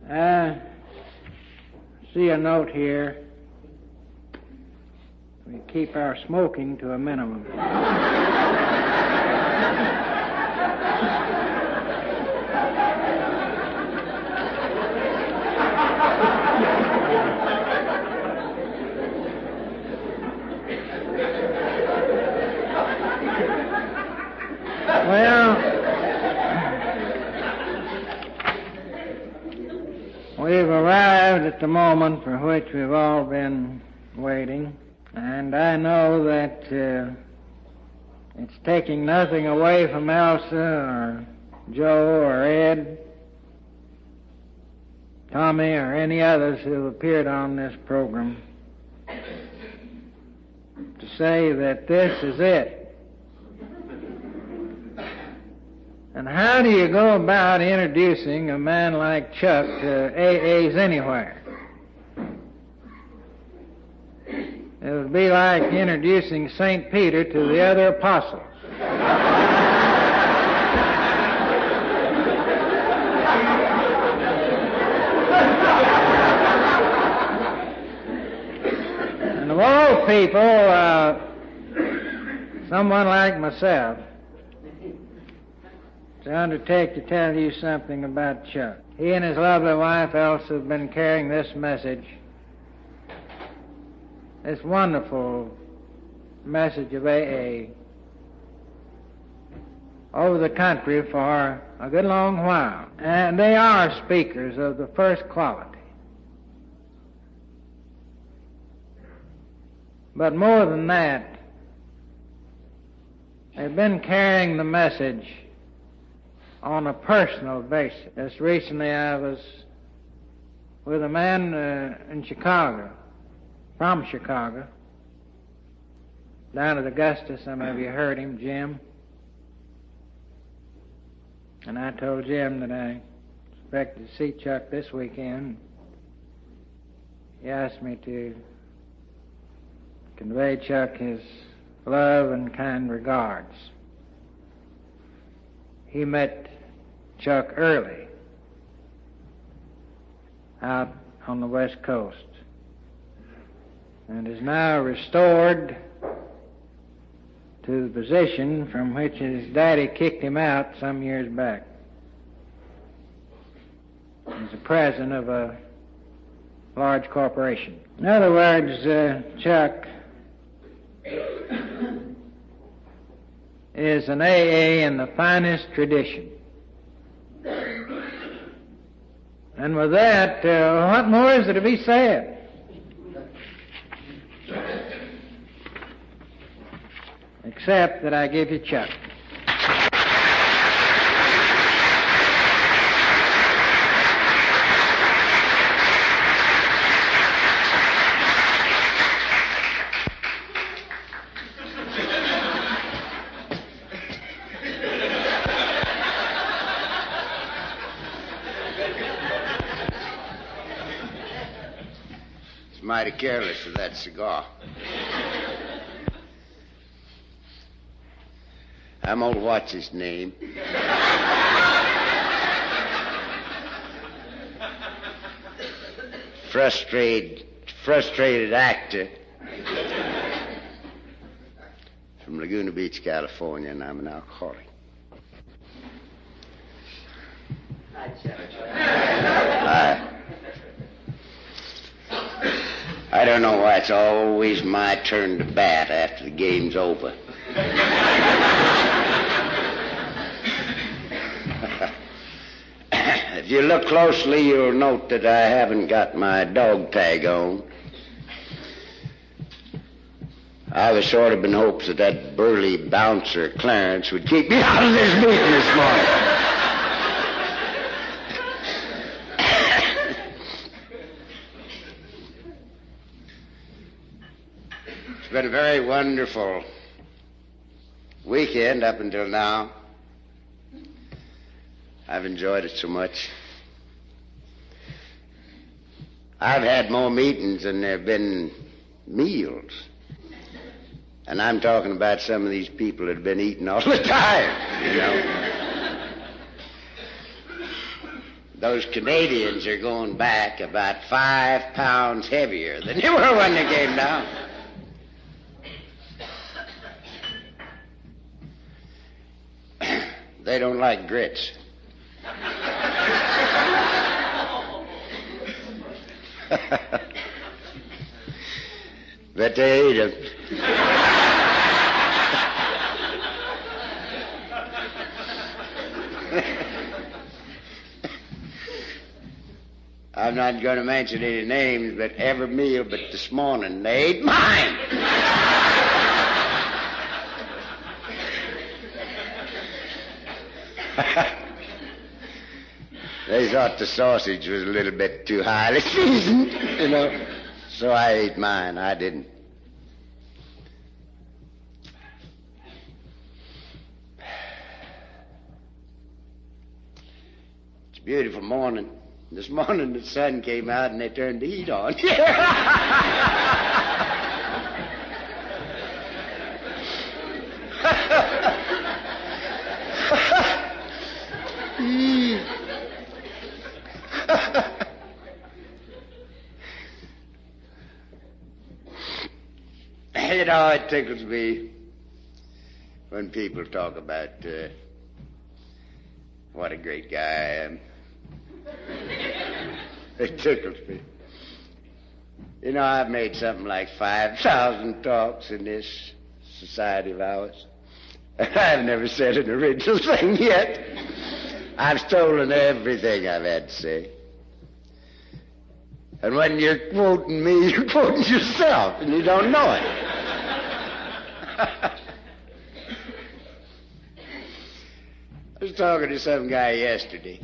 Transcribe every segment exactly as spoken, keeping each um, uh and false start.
Uh, see a note here. We keep our smoking to a minimum. Well, we've arrived at the moment for which we've all been waiting, and I know that uh, it's taking nothing away from Elsa or Joe or Ed, Tommy, or any others who have appeared on this program to say that this is it. And how do you go about introducing a man like Chuck to A As anywhere? It would be like introducing Saint Peter to the other apostles. And of all people, uh, someone like myself, to undertake to tell you something about Chuck. He and his lovely wife, Elsa, have been carrying this message, this wonderful message of A A, over the country for a good long while. And they are speakers of the first quality. But more than that, they've been carrying the message on a personal basis. Just recently I was with a man uh, in Chicago, from Chicago, down at Augusta. Some of you heard him, Jim. And I told Jim that I expected to see Chuck this weekend. He asked me to convey Chuck his love and kind regards. He met Chuck early out on the West Coast and is now restored to the position from which his daddy kicked him out some years back. He's the president of a large corporation. In other words, uh, Chuck is an A A in the finest tradition. And with that, uh, what more is there to be said? Except that I give you Chuck. Mighty careless of that cigar. I'm old what's his name. Frustrated, frustrated actor from Laguna Beach, California, and I'm an alcoholic. I, I don't know why it's always my turn to bat after the game's over. If you look closely, you'll note that I haven't got my dog tag on. I was sort of in hopes that that burly bouncer, Clarence, would keep me out of this meeting this morning. It's been a very wonderful weekend up until now. I've enjoyed it so much. I've had more meetings than there have been meals. And I'm talking about some of these people that have been eating all the time, you know. those Canadians are going back about five pounds heavier than they were when they came down. They don't like grits. But they eat them. I'm not going to mention any names, but every meal but this morning, they ate mine. They thought the sausage was a little bit too highly seasoned, you know, so I ate mine. I didn't. It's a beautiful morning. This morning the sun came out and they turned the heat on. You know, it tickles me when people talk about uh, what a great guy I am. It tickles me. You know, I've made something like five thousand talks in this society of ours. And I've never said an original thing yet. I've stolen everything I've had to say. And when you're quoting me, you're quoting yourself, and you don't know it. I was talking to some guy yesterday.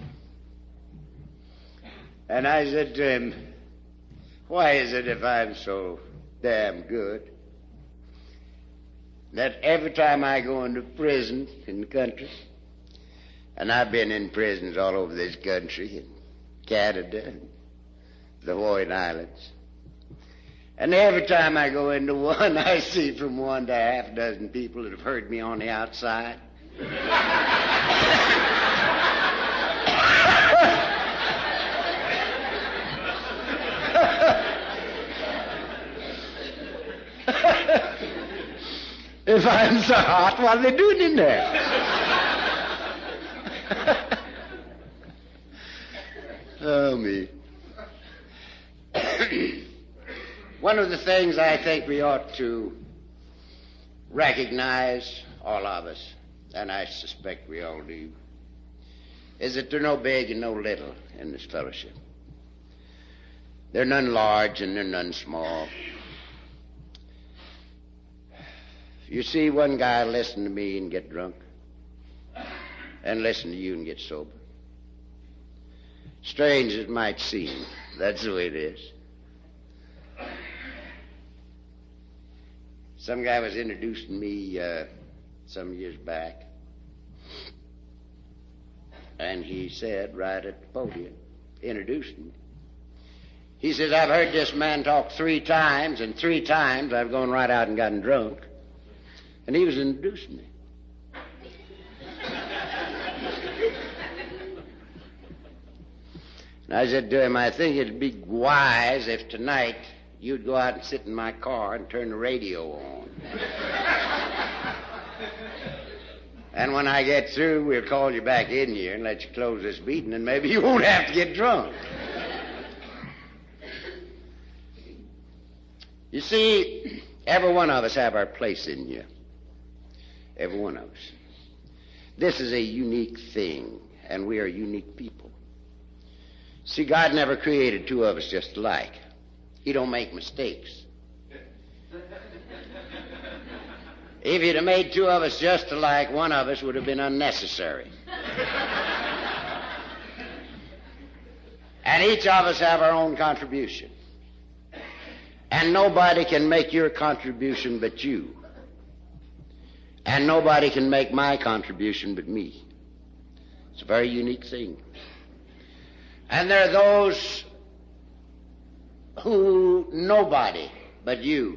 And I said to him, why is it if I'm so damn good that every time I go into prison in the country, and I've been in prisons all over this country, in Canada and the Hawaiian Islands, and every time I go into one, I see from one to half a dozen people that have heard me on the outside. If I'm so hot, what are they doing in there? Oh, me. One of the things I think we ought to recognize, all of us, and I suspect we all do, is that there are no big and no little in this fellowship. There are none large and there are none small. You see one guy listen to me and get drunk, and listen to you and get sober. Strange as it might seem, that's the way it is. Some guy was introducing me uh, some years back, and he said right at the podium, introduced me. He says, I've heard this man talk three times, and three times I've gone right out and gotten drunk. And he was introducing me. And I said to him, I think it'd be wise if tonight you'd go out and sit in my car and turn the radio on. And when I get through, we'll call you back in here and let you close this meeting, and maybe you won't have to get drunk. You see, every one of us have our place in here. Every one of us. This is a unique thing, and we are unique people. See, God never created two of us just alike. He don't make mistakes. If he'd have made two of us just alike, one of us would have been unnecessary. And each of us have our own contribution. And nobody can make your contribution but you. And nobody can make my contribution but me. It's a very unique thing. And there are those who nobody but you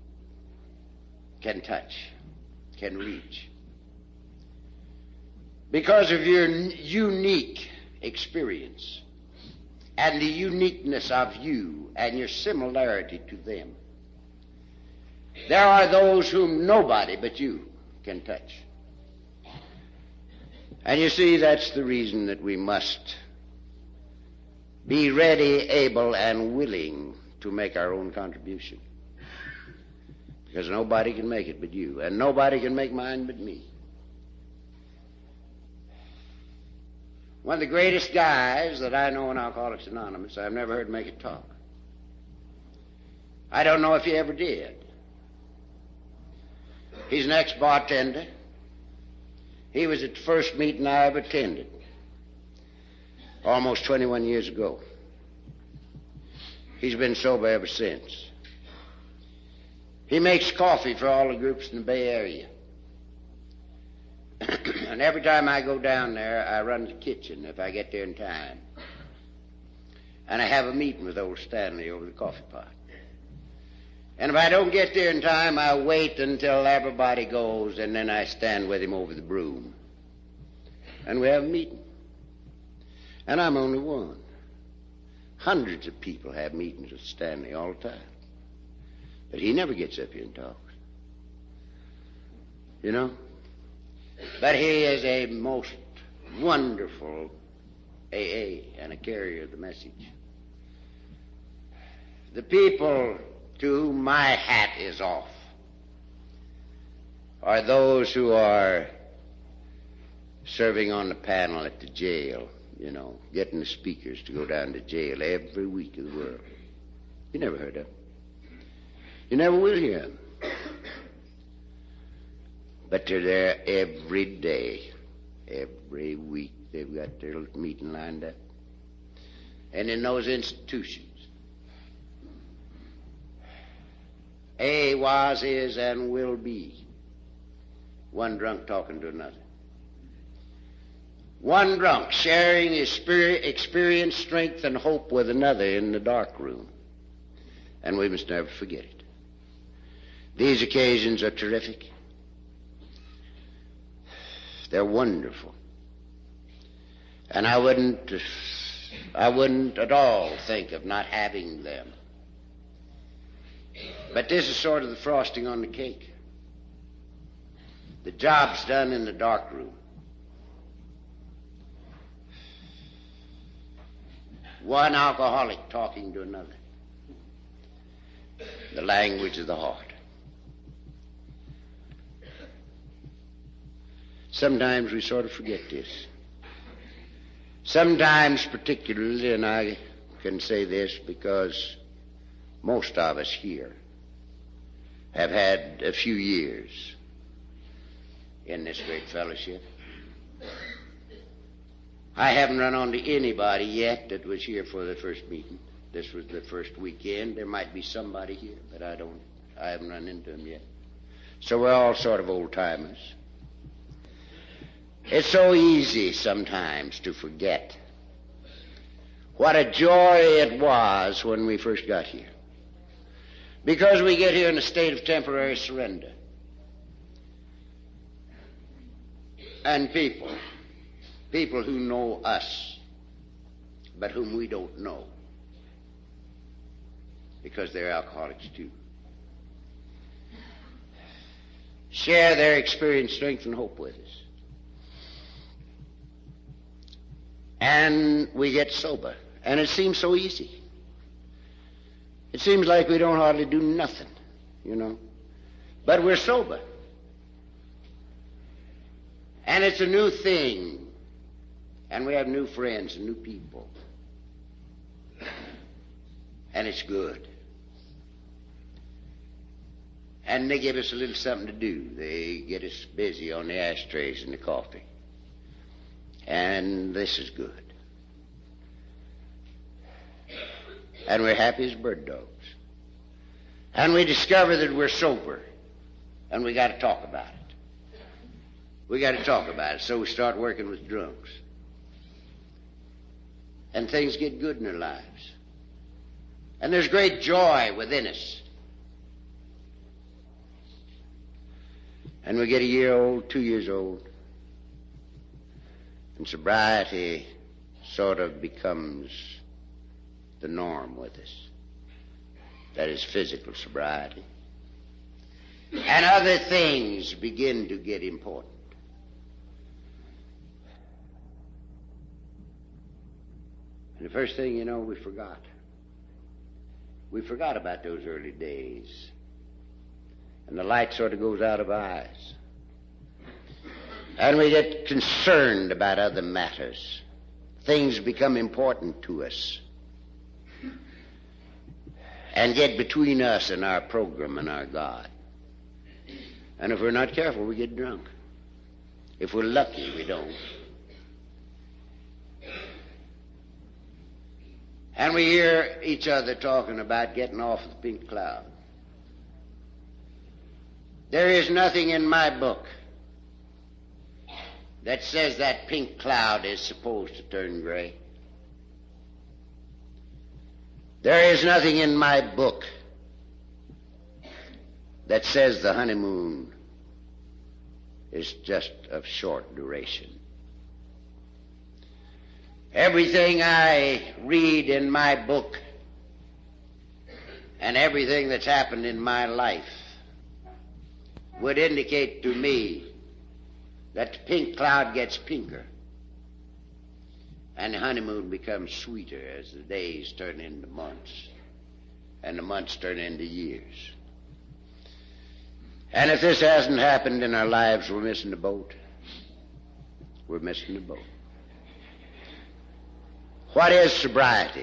can touch, can reach. Because of your unique experience and the uniqueness of you and your similarity to them. There are those whom nobody but you can touch. And you see, that's the reason that we must be ready, able, and willing to make our own contribution. Because nobody can make it but you, and nobody can make mine but me. One of the greatest guys that I know in Alcoholics Anonymous, I've never heard make it talk. I don't know if he ever did. He's an ex-bartender. He was at the first meeting I ever attended, almost twenty-one years ago. He's been sober ever since. He makes coffee for all the groups in the Bay Area. And every time I go down there, I run to the kitchen if I get there in time. And I have a meeting with old Stanley over the coffee pot. And if I don't get there in time, I wait until everybody goes, and then I stand with him over the broom. And we have a meeting. And I'm only one. Hundreds of people have meetings with Stanley all the time. But he never gets up here and talks. You know? But he is a most wonderful A A and a carrier of the message. The people to whom my hat is off are those who are serving on the panel at the jail, you know, getting the speakers to go down to jail every week of the world. You never heard of them. You never will hear them. But they're there every day. Every week they've got their little meeting lined up. And in those institutions, A was, is, and will be one drunk talking to another. One drunk sharing his spirit, experience, strength, and hope with another in the dark room. And we must never forget it. These occasions are terrific. They're wonderful. And I wouldn't, I wouldn't at all think of not having them. But this is sort of the frosting on the cake. The job's done in the dark room. One alcoholic talking to another. The language of the heart. Sometimes we sort of forget this. Sometimes particularly, and I can say this because most of us here have had a few years in this great fellowship. I haven't run onto anybody yet that was here for the first meeting. This was the first weekend. There might be somebody here, but I don't, I haven't run into them yet. So we're all sort of old-timers. It's so easy sometimes to forget what a joy it was when we first got here. Because we get here in a state of temporary surrender. And people, people who know us, but whom we don't know, because they're alcoholics too, share their experience, strength, and hope with us. And we get sober. And it seems so easy. It seems like we don't hardly do nothing, you know. But we're sober. And it's a new thing. And we have new friends and new people. And it's good. And they give us a little something to do. They get us busy on the ashtrays and the coffee. And this is good. And we're happy as bird dogs. And we discover that we're sober. And we got to talk about it. We got to talk about it. So we start working with drunks. And things get good in their lives. And there's great joy within us. And we get a year old, two years old. And sobriety sort of becomes the norm with us. That is physical sobriety. And other things begin to get important. And the first thing you know, we forgot. We forgot about those early days. And the light sort of goes out of our eyes. And we get concerned about other matters. Things become important to us and get between us and our program and our God. And if we're not careful, we get drunk. If we're lucky, we don't. And we hear each other talking about getting off the pink cloud. There is nothing in my book that says that pink cloud is supposed to turn gray. There is nothing in my book that says the honeymoon is just of short duration. Everything I read in my book and everything that's happened in my life would indicate to me that the pink cloud gets pinker and the honeymoon becomes sweeter as the days turn into months and the months turn into years. And if this hasn't happened in our lives, we're missing the boat. We're missing the boat. What is sobriety?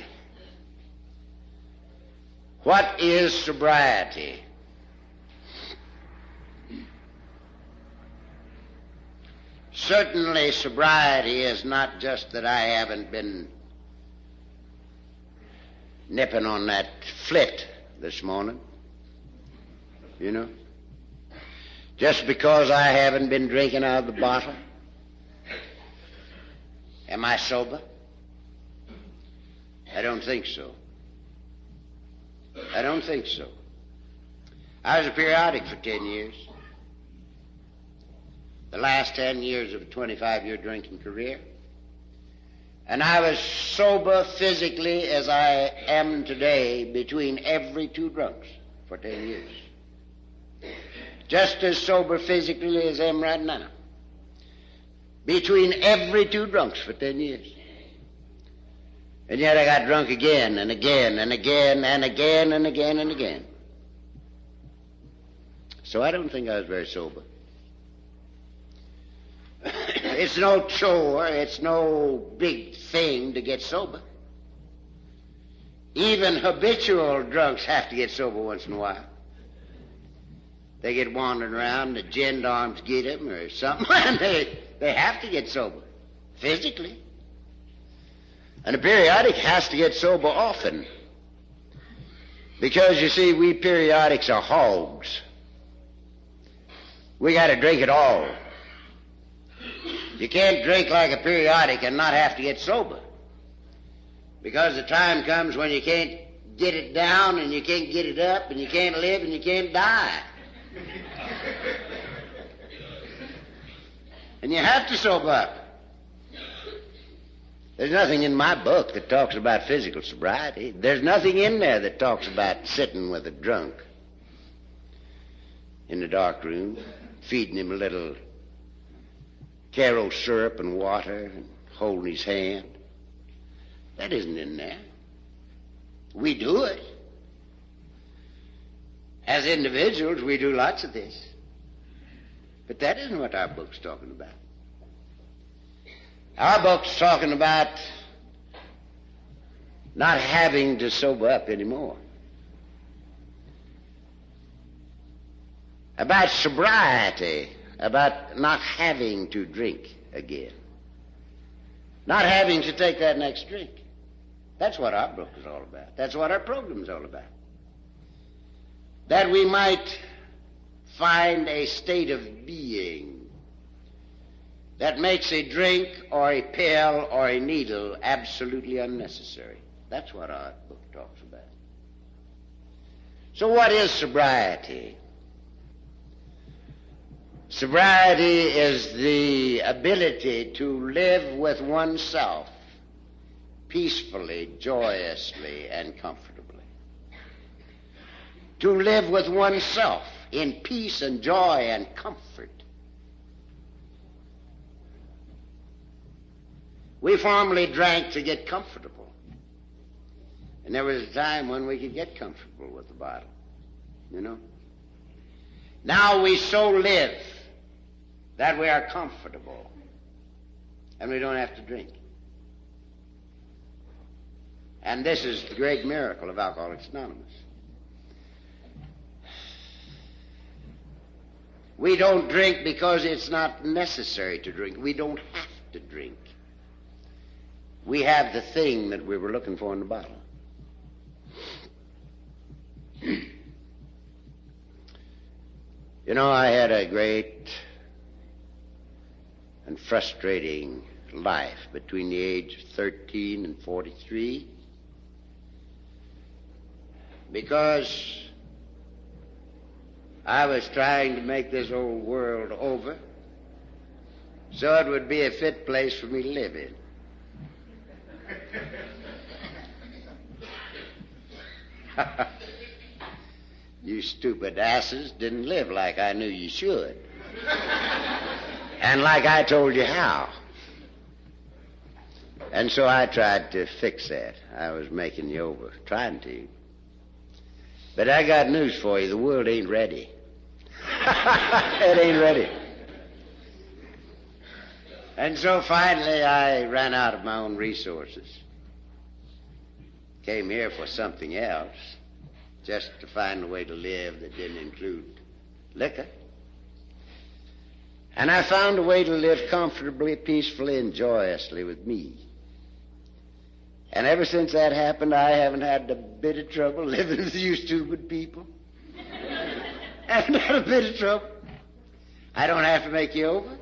What is sobriety? Certainly, sobriety is not just that I haven't been nipping on that flit this morning, you know. Just because I haven't been drinking out of the bottle. Am I sober? I don't think so. I don't think so. I was a periodic for ten years. The last ten years of a twenty-five-year drinking career. And I was sober physically as I am today between every two drunks for ten years. Just as sober physically as I am right now. Between every two drunks for ten years. And yet I got drunk again and again and again and again and again and again. So I don't think I was very sober. It's no chore, it's no big thing to get sober. Even habitual drunks have to get sober once in a while. They get wandering around, the gendarmes get them or something, and they, they have to get sober, physically. And a periodic has to get sober often. Because, you see, we periodics are hogs. We got to drink it all. You can't drink like a periodic and not have to get sober. Because the time comes when you can't get it down and you can't get it up and you can't live and you can't die. And you have to sober up. There's nothing in my book that talks about physical sobriety. There's nothing in there that talks about sitting with a drunk in the dark room, feeding him a little Caro syrup and water and holding his hand. That isn't in there. We do it. As individuals, we do lots of this. But that isn't what our book's talking about. Our book's talking about not having to sober up anymore. About sobriety, about not having to drink again. Not having to take that next drink. That's what our book is all about. That's what our program's all about. That we might find a state of being that makes a drink or a pill or a needle absolutely unnecessary. That's what our book talks about. So what is sobriety? Sobriety is the ability to live with oneself peacefully, joyously, and comfortably. To live with oneself in peace and joy and comfort. We formerly drank to get comfortable. And there was a time when we could get comfortable with the bottle, you know. Now we so live that we are comfortable and we don't have to drink. And this is the great miracle of Alcoholics Anonymous. We don't drink because it's not necessary to drink. We don't have to drink. We have the thing that we were looking for in the bottle. You know, I had a great and frustrating life between the age of thirteen and forty-three because I was trying to make this old world over so it would be a fit place for me to live in. You stupid asses didn't live like I knew you should. And like I told you how. And so I tried to fix that. I was making you over, trying to. But I got news for you. The world ain't ready. It ain't ready. And so finally I ran out of my own resources. Came here for something else, just to find a way to live that didn't include liquor. And I found a way to live comfortably, peacefully, and joyously with me. And ever since that happened, I haven't had a bit of trouble living with you stupid people. Haven't had a bit of trouble. I don't have to make you over.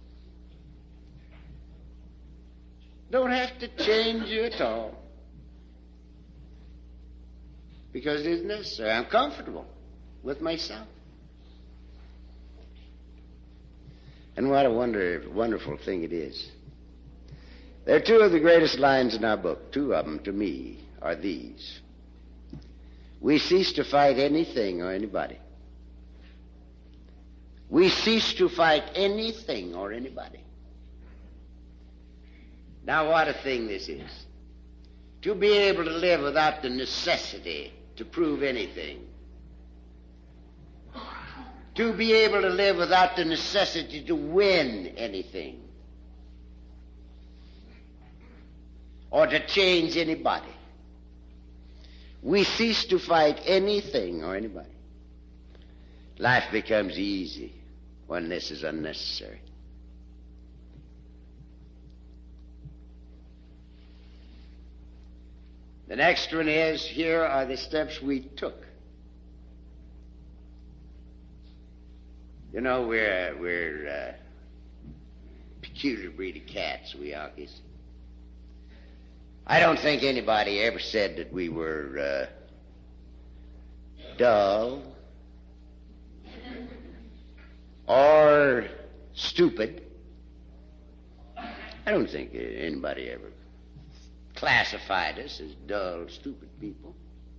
Don't have to change you at all. Because it isn't necessary. I'm comfortable with myself. And what a wonder, wonderful thing it is. There are two of the greatest lines in our book. Two of them, to me, are these. We cease to fight anything or anybody. We cease to fight anything or anybody. Now, what a thing this is. To be able to live without the necessity to prove anything. To be able to live without the necessity to win anything. Or to change anybody. We cease to fight anything or anybody. Life becomes easy when this is unnecessary. The next one is, here are the steps we took. You know, we're, we're a peculiar breed of cats, we Yankees. I don't think anybody ever said that we were uh, dull or stupid. I don't think anybody ever classified us as dull, stupid people.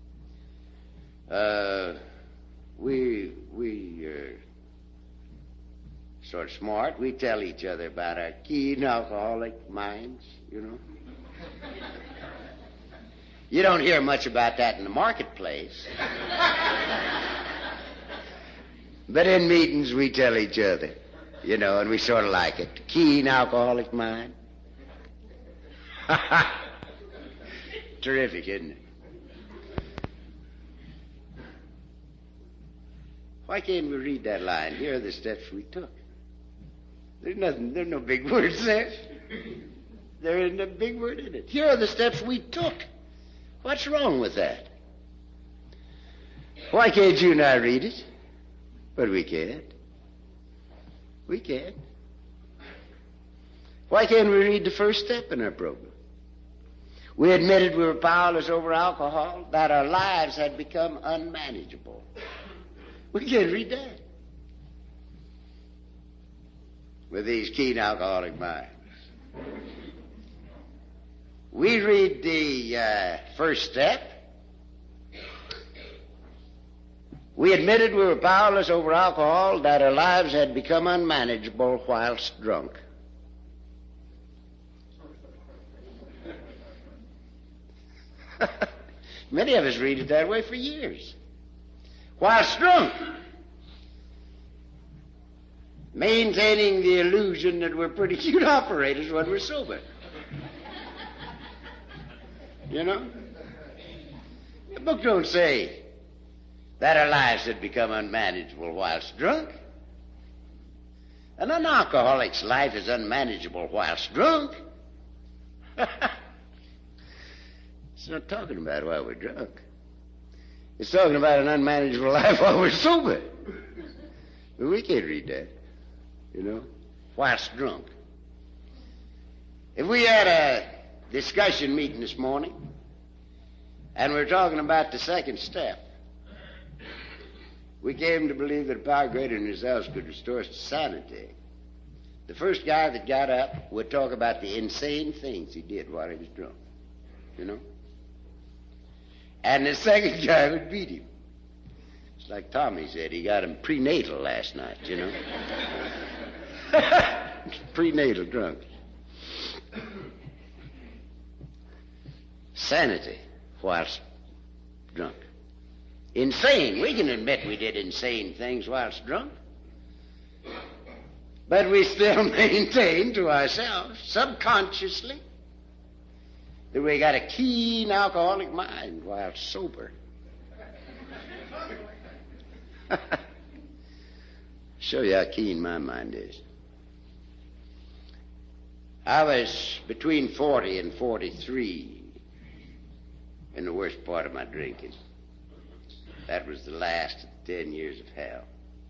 Uh, we we are sort of smart. We tell each other about our keen alcoholic minds, you know. You don't hear much about that in the marketplace. But in meetings we tell each other, you know, and we sort of like it. Keen alcoholic mind. Terrific, isn't it? Why can't we read that line? Here are the steps we took. There's nothing, there's no big words there. There isn't a big word in it. Here are the steps we took. What's wrong with that? Why can't you and I read it? But we can't. We can't. Why can't we read the first step in our program? We admitted we were powerless over alcohol, that our lives had become unmanageable. We can't read that. With these keen alcoholic minds. We read the uh, first step. We admitted we were powerless over alcohol, that our lives had become unmanageable whilst drunk. Many of us read it that way for years. Whilst drunk. Maintaining the illusion that we're pretty cute operators when we're sober. You know? The book don't say that our lives had become unmanageable whilst drunk. And an alcoholic's life is unmanageable whilst drunk. It's not talking about while we're drunk. It's talking about an unmanageable life while we're sober. But we can't read that, you know, whilst drunk. If we had a discussion meeting this morning, and we're talking about the second step, we came to believe that a power greater than ourselves could restore us to sanity. The first guy that got up would talk about the insane things he did while he was drunk, you know. And the second guy would beat him. It's like Tommy said, he got him prenatal last night, you know. Prenatal drunk. Sanity whilst drunk. Insane. We can admit we did insane things whilst drunk. But we still maintain to ourselves, subconsciously, that we got a keen alcoholic mind while sober. Show you how keen my mind is. I was between forty and forty-three in the worst part of my drinking. That was the last of ten years of hell.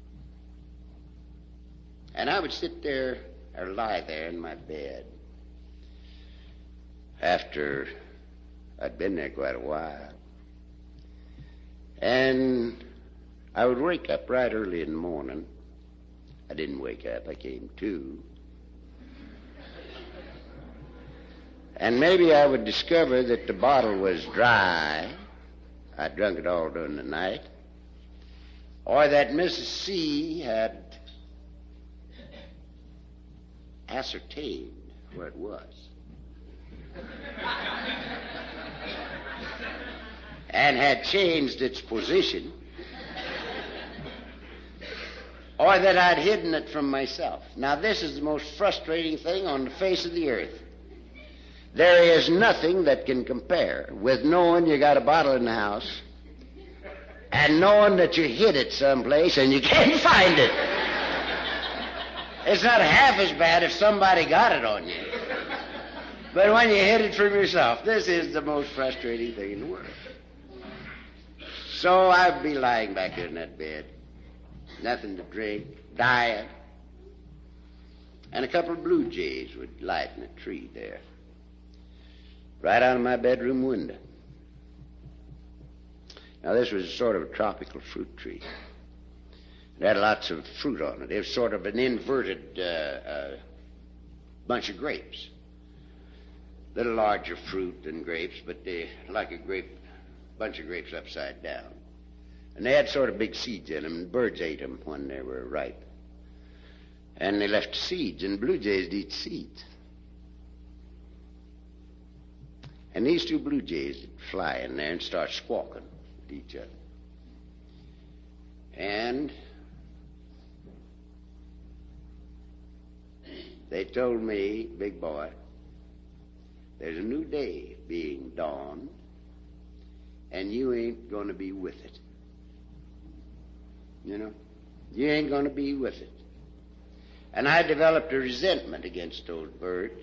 And I would sit there or lie there in my bed after I'd been there quite a while. And I would wake up right early in the morning. I didn't wake up, I came to. And maybe I would discover that the bottle was dry. I'd drunk it all during the night. Or that Missus C had ascertained where it was. And had changed its position. Or that I'd hidden it from myself. Now, this is the most frustrating thing on the face of the earth. There is nothing that can compare with knowing you got a bottle in the house and knowing that you hid it someplace and you can't find it. It's not half as bad if somebody got it on you. But when you hid it from yourself, this is the most frustrating thing in the world. So I'd be lying back there in that bed. Nothing to drink, dying. And a couple of blue jays would light in a tree there. Right out of my bedroom window. Now, this was sort of a tropical fruit tree. It had lots of fruit on it. It was sort of an inverted uh, uh, bunch of grapes. A little larger fruit than grapes, but they like a grape, bunch of grapes upside down. And they had sort of big seeds in them, and birds ate them when they were ripe. And they left seeds, and blue jays eat seeds. And these two blue jays would fly in there and start squawking at each other. And they told me, big boy, there's a new day being dawned, and you ain't going to be with it. You know? You ain't going to be with it. And I developed a resentment against those birds.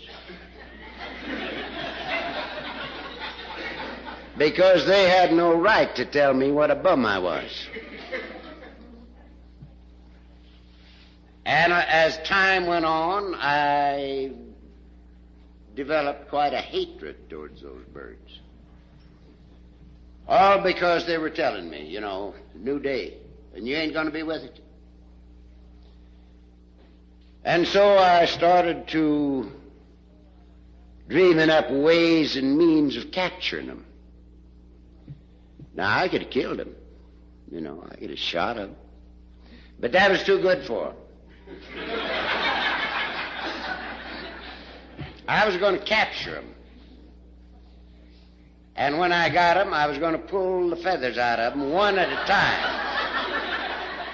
Because they had no right to tell me what a bum I was. And as time went on, I developed quite a hatred towards those birds. All because they were telling me, you know, new day, and you ain't going to be with it. And so I started to dreaming up ways and means of capturing them. Now, I could have killed him. You know, I could have shot him. But that was too good for him. I was going to capture him. And when I got him, I was going to pull the feathers out of him one at a time.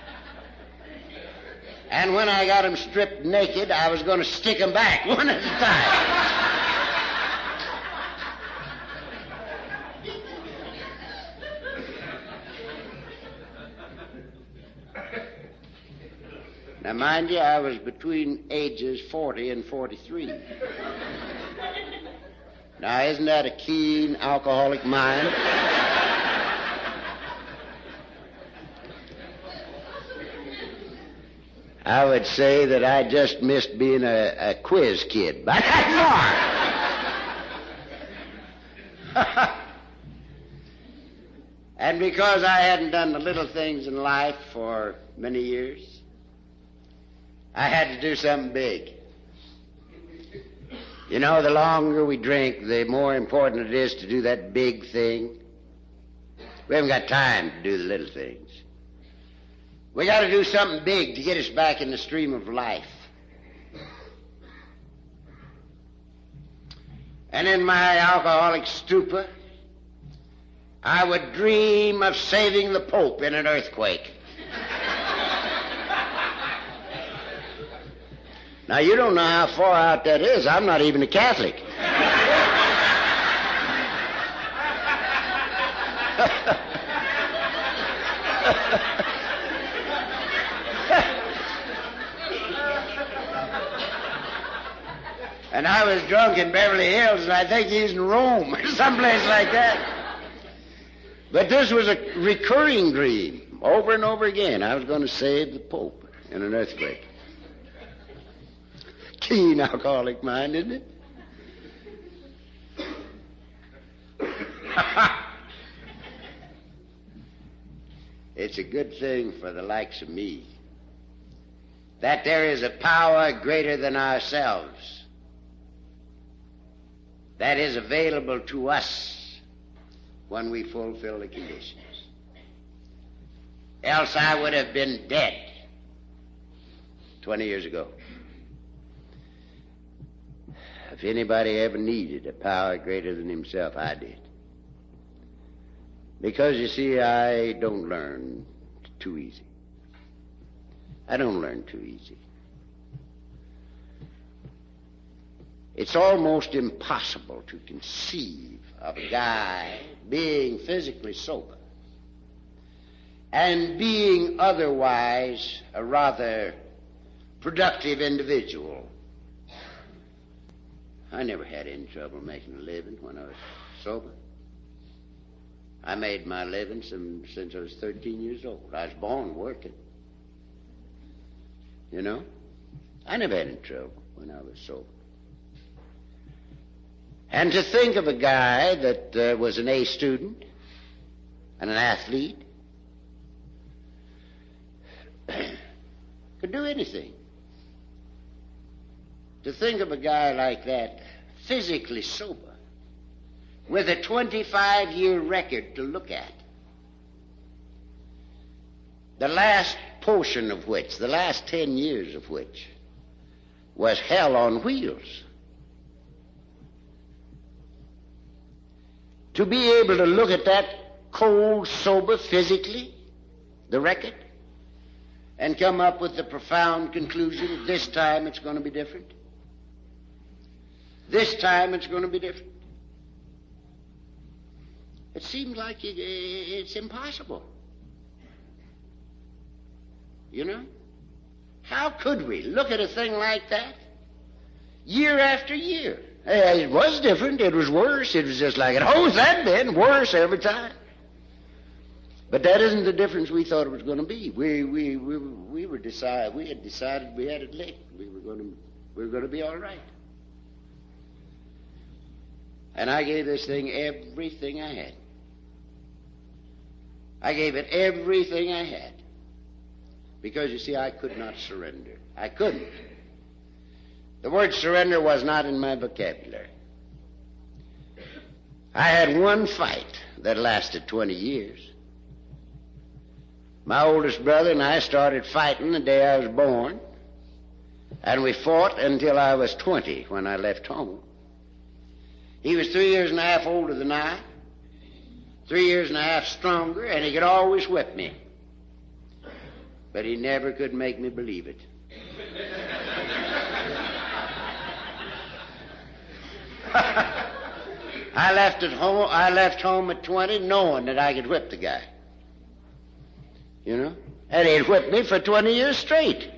And when I got him stripped naked, I was going to stick him back one at a time. Now, mind you, I was between ages forty and forty-three. Now, isn't that a keen alcoholic mind? I would say that I just missed being a, a quiz kid by that far. And because I hadn't done the little things in life for many years, I had to do something big. You know, the longer we drink, the more important it is to do that big thing. We haven't got time to do the little things. We got to do something big to get us back in the stream of life. And in my alcoholic stupor, I would dream of saving the Pope in an earthquake. Now, you don't know how far out that is. I'm not even a Catholic. And I was drunk in Beverly Hills, and I think he's in Rome or someplace like that. But this was a recurring dream, over and over again. I was going to save the Pope in an earthquake. Keen alcoholic mind, isn't it? It's a good thing for the likes of me that there is a power greater than ourselves that is available to us when we fulfill the conditions. Else I would have been dead twenty years ago. If anybody ever needed a power greater than himself, I did. Because, you see, I don't learn too easy. I don't learn too easy. It's almost impossible to conceive of a guy being physically sober and being otherwise a rather productive individual. I never had any trouble making a living when I was sober. I made my living some, since I was thirteen years old. I was born working. You know? I never had any trouble when I was sober. And to think of a guy that uh, was an A student and an athlete, could do anything. To think of a guy like that, physically sober, with a twenty-five year record to look at, the last portion of which, the last ten years of which, was hell on wheels. To be able to look at that cold, sober, physically, the record, and come up with the profound conclusion, this time it's going to be different. This time it's going to be different. It seems like it's impossible. You know? How could we look at a thing like that year after year? It was different. It was worse. It was just like it always had been, worse every time. But that isn't the difference we thought it was going to be. We we we we were decide we had decided we had it licked. We were going to we were going to be all right. And I gave this thing everything I had. I gave it everything I had. Because, you see, I could not surrender. I couldn't. The word surrender was not in my vocabulary. I had one fight that lasted twenty years. My oldest brother and I started fighting the day I was born, and we fought until I was twenty when I left home. He was three years and a half older than I, three years and a half stronger, and he could always whip me. But he never could make me believe it. I left at home. I left home at twenty, knowing that I could whip the guy. You know, and he'd whipped me for twenty years straight.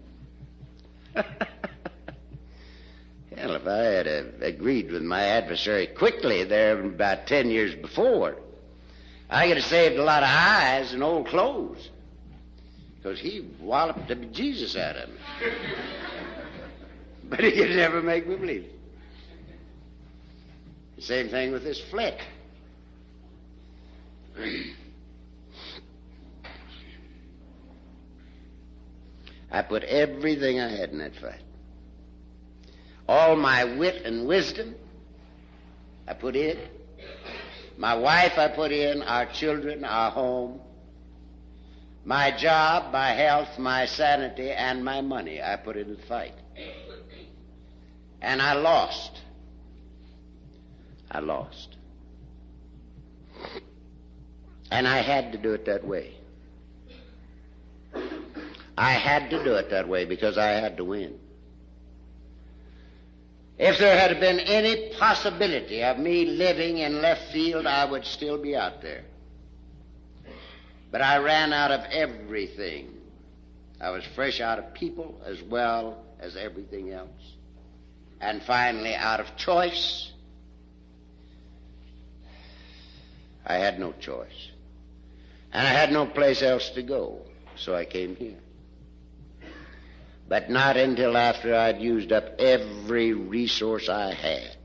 Hell, if I had uh, agreed with my adversary quickly there about ten years before, I could have saved a lot of eyes and old clothes, because he walloped the bejesus out of me. But he could never make me believe it. The same thing with this flick. I put everything I had in that fight. All my wit and wisdom I put in. My wife I put in, our children, our home. My job, my health, my sanity, and my money I put in the fight. And I lost. I lost. And I had to do it that way. I had to do it that way because I had to win. If there had been any possibility of me living in left field, I would still be out there. But I ran out of everything. I was fresh out of people as well as everything else. And finally, out of choice, I had no choice. And I had no place else to go, so I came here. But not until after I'd used up every resource I had.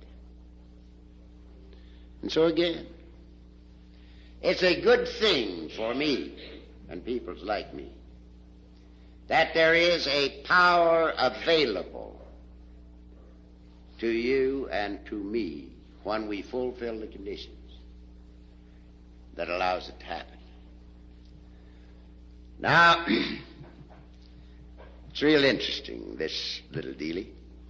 And so again, it's a good thing for me and people like me that there is a power available to you and to me when we fulfill the conditions that allows it to happen. Now, it's real interesting, this little dealie.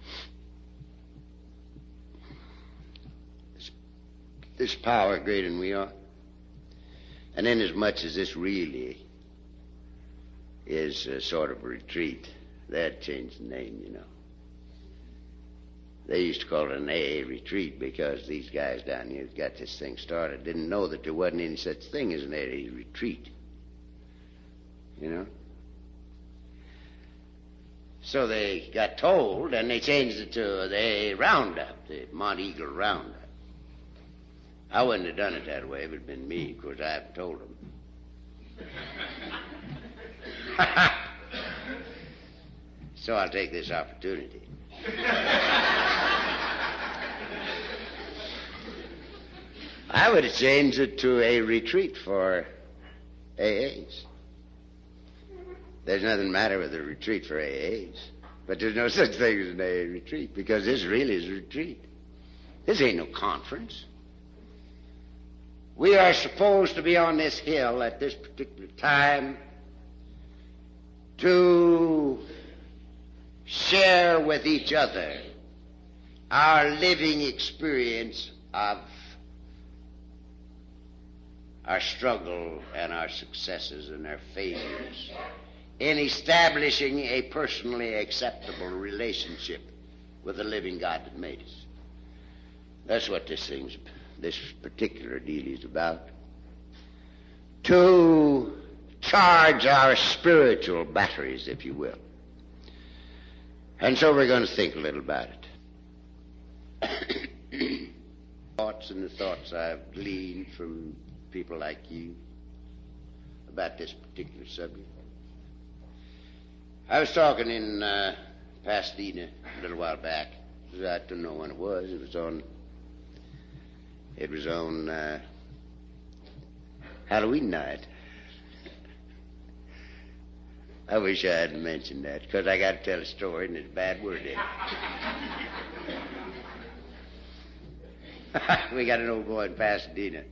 This, this power greater than we are. And inasmuch as this really is a sort of a retreat, they had changed the name, you know. They used to call it an A A retreat because these guys down here who got this thing started didn't know that there wasn't any such thing as an A A retreat. You know? So they got told, and they changed it to the A A Roundup, the Monteagle Roundup. I wouldn't have done it that way if it had been me, of course I haven't told them. So I'll take this opportunity. I would have changed it to a retreat for A As. There's nothing the matter with a retreat for A As. But there's no such thing as an A A retreat, because this really is a retreat. This ain't no conference. We are supposed to be on this hill at this particular time to share with each other our living experience of our struggle and our successes and our failures in establishing a personally acceptable relationship with the living God that made us. That's what this thing's, this particular deal is about. To charge our spiritual batteries, if you will. And so we're going to think a little about it. Thoughts and the thoughts I've gleaned from people like you about this particular subject. I was talking in uh, Pasadena a little while back. I don't know when it was. It was on. It was on uh, Halloween night. I wish I hadn't mentioned that, because I got to tell a story and there's a bad word in it. We got an old boy in Pasadena.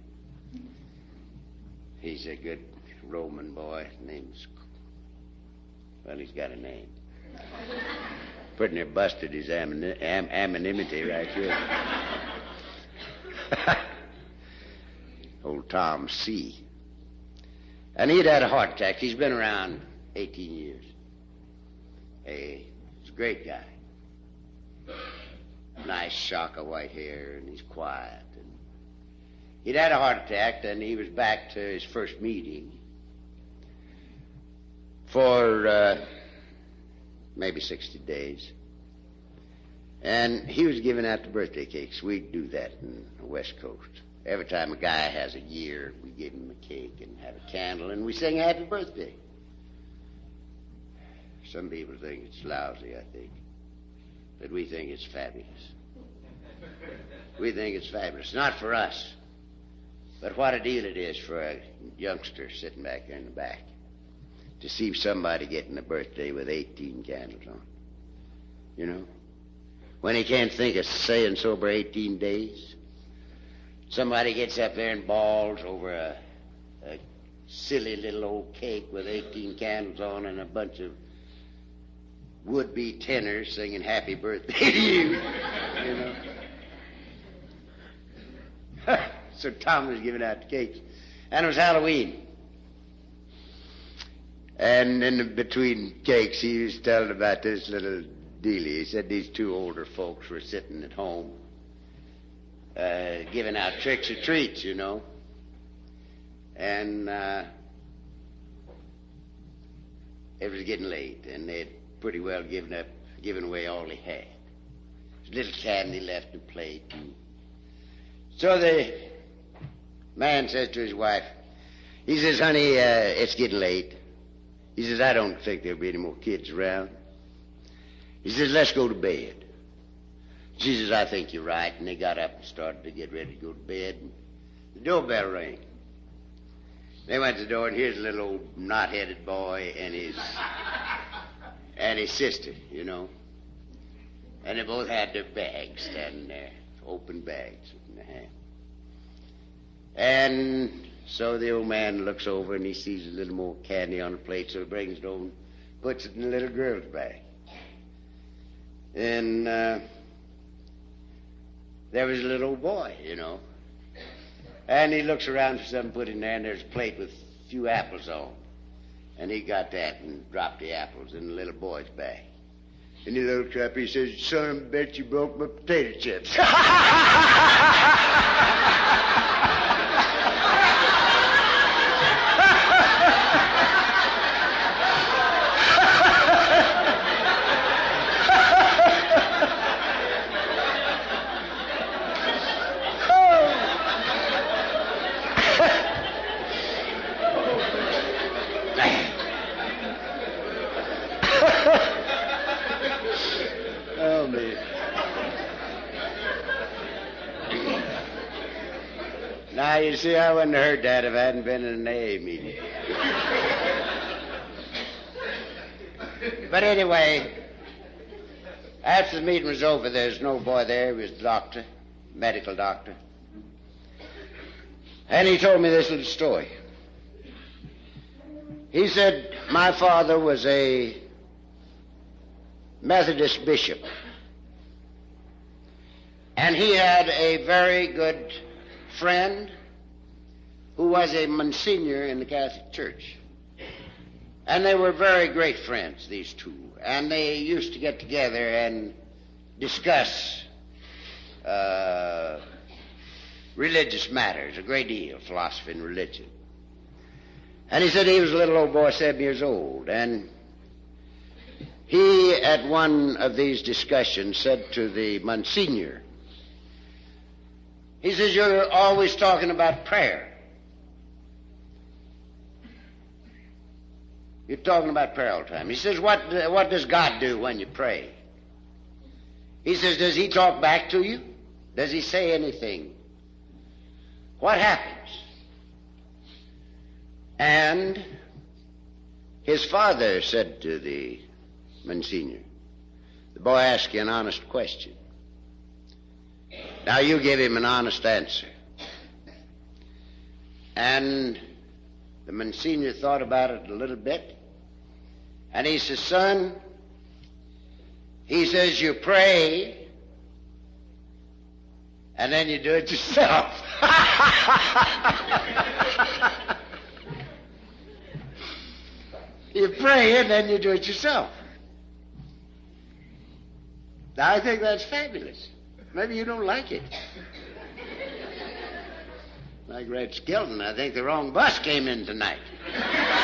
He's a good Roman boy. His name's... Well, he's got a name. Pretty near busted his am- am- anonymity right here. Old Tom C. And he'd had a heart attack. He's been around eighteen years. Hey, he's a great guy. Nice shock of white hair, and he's quiet. And he'd had a heart attack, and he was back to his first meeting for uh, maybe sixty days. And he was giving out the birthday cakes. We do that in the West Coast. Every time a guy has a year, we give him a cake and have a candle, and we sing happy birthday. Some people think it's lousy, I think. But we think it's fabulous. We think it's fabulous. Not for us, but what a deal it is for a youngster sitting back there in the back to see somebody getting a birthday with eighteen candles on. You know? When he can't think of saying sober eighteen days, somebody gets up there and bawls over a, a silly little old cake with eighteen candles on and a bunch of would-be tenors singing happy birthday to you, you know. So Tom was giving out the cakes. And it was Halloween. And in between cakes, he was telling about this little dealie. He said these two older folks were sitting at home uh, giving out tricks or treats, you know. And uh, it was getting late, and they'd pretty well given up, given away all they had. There's little candy left in the plate. And so the man says to his wife, he says, honey, uh, it's getting late. He says, I don't think there'll be any more kids around. He says, let's go to bed. She says, I think you're right. And they got up and started to get ready to go to bed. And the doorbell rang. They went to the door, and here's a little old knot-headed boy and his and his sister, you know. And they both had their bags standing there, open bags in their hand. And so the old man looks over, and he sees a little more candy on the plate, so he brings it over and puts it in the little girl's bag. And uh, there was a little old boy, you know. And he looks around for something put in there, and there's a plate with a few apples on. And he got that and dropped the apples in the little boy's bag. And the little chap, he says, son, I bet you broke my potato chips. Now, you see, I wouldn't have heard that if I hadn't been in an A A meeting. But anyway, after the meeting was over, there was no boy there. He was the doctor, medical doctor. And he told me this little story. He said, my father was a Methodist bishop. And he had a very good friend who was a Monsignor in the Catholic Church. And they were very great friends, these two. And they used to get together and discuss uh, religious matters, a great deal, philosophy and religion. And he said he was a little old boy, seven years old. And he, at one of these discussions, said to the Monsignor, he says, you're always talking about prayer. You're talking about prayer all the time. He says, what, what does God do when you pray? He says, does he talk back to you? Does he say anything? What happens? And His father said to the Monsignor, the boy asked you an honest question. Now you give him an honest answer. And the Monsignor thought about it a little bit. And he says, son, he says, you pray, and then you do it yourself. You pray, and then you do it yourself. Now, I think that's fabulous. Maybe you don't like it. Like Red Skelton, I think the wrong bus came in tonight.